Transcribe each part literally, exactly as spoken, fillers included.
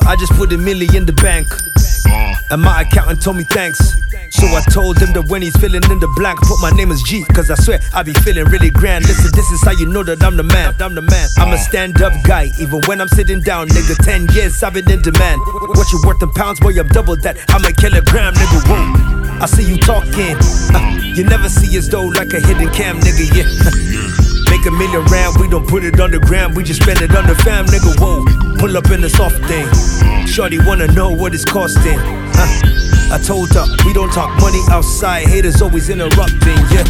I just put a million in the bank, and my accountant told me thanks. So I told him that when he's filling in the blank, put my name as G, cause I swear I be feeling really grand. Listen, this is how you know that I'm the man. I'm the man. I'm a stand-up guy, even when I'm sitting down, nigga. Ten years I've been in demand. What you worth in pounds, boy? I'm double that. I'm a kilogram, nigga. Whoa. I see you talking. Uh, you never see us though like a hidden cam, nigga. Yeah. Make a million rand, we don't put it on the gram, we just spend it on the fam, nigga. Whoa. Pull up in the soft thing. Shorty wanna know what it's costing. Uh, I told her, we don't talk money outside, haters always interrupting, yeah.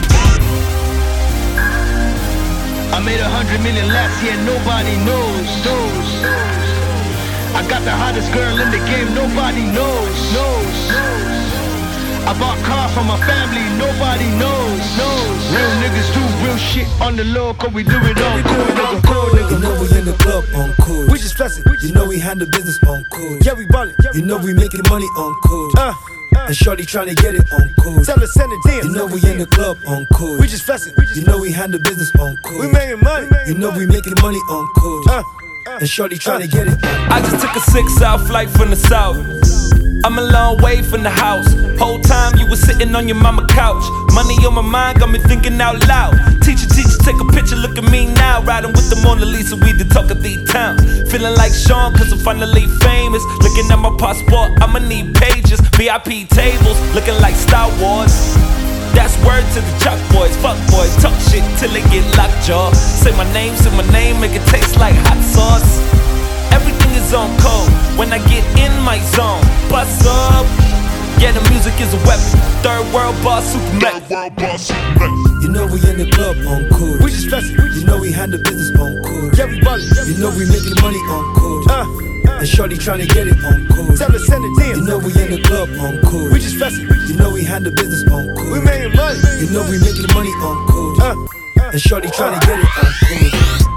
I made a hundred million last year, nobody knows, knows. I got the hottest girl in the game, nobody knows, knows. I bought cars for my family, nobody knows, knows. Real niggas do real shit on the low, cause we do it on cool, nigga, cool, nigga. You know we in the club on cool. We just flexing, you know we handle business on cool. Yeah, we ballin', you know we making money on cool. Uh, and shorty tryna get it on cool. Tell her send it in. You know we in the club on cool. We just flexing, you know we handle business on cool. We making money, you know we making money on cool. Uh, and shorty tryna get it on cool. I just took a six-hour flight from the south. I'm a long way from the house. Whole time you was sitting on your mama couch. Money on my mind got me thinking out loud. Teacher, teacher, take a picture, look at me now. Riding with the Mona Lisa, we the talk of the town. Feeling like Sean, cause I'm finally famous. Looking at my passport, I'ma need pages. V I P tables, looking like Star Wars. That's word to the chalk boys. Fuck boys, talk shit till they get lockjaw. Say my name, say my name, make it taste like hot sauce. Everything is on code when I get in my zone. Bust up, yeah, the music is a weapon. Third world boss, Superman. You know we in the club on cool. We just flexing, you know we handle business on cool. Yeah, we ballin', you know we making money on cool. Uh, and shorty tryna get it on cool. Tell her send it in. You know we in the club on cool. We just flexing, you know we handle business on cool. We making money, you know we making money on cool. Uh, and shorty tryna get it on cool.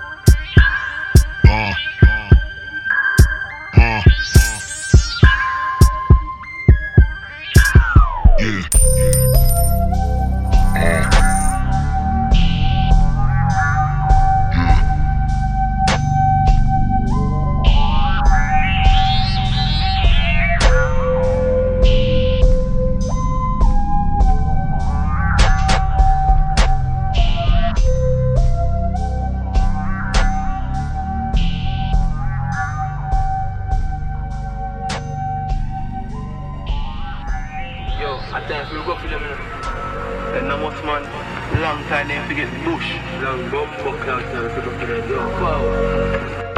I think we go for them, and not much man, long time they forget the bush. Long bumbo cloud time to go for them, yo, power.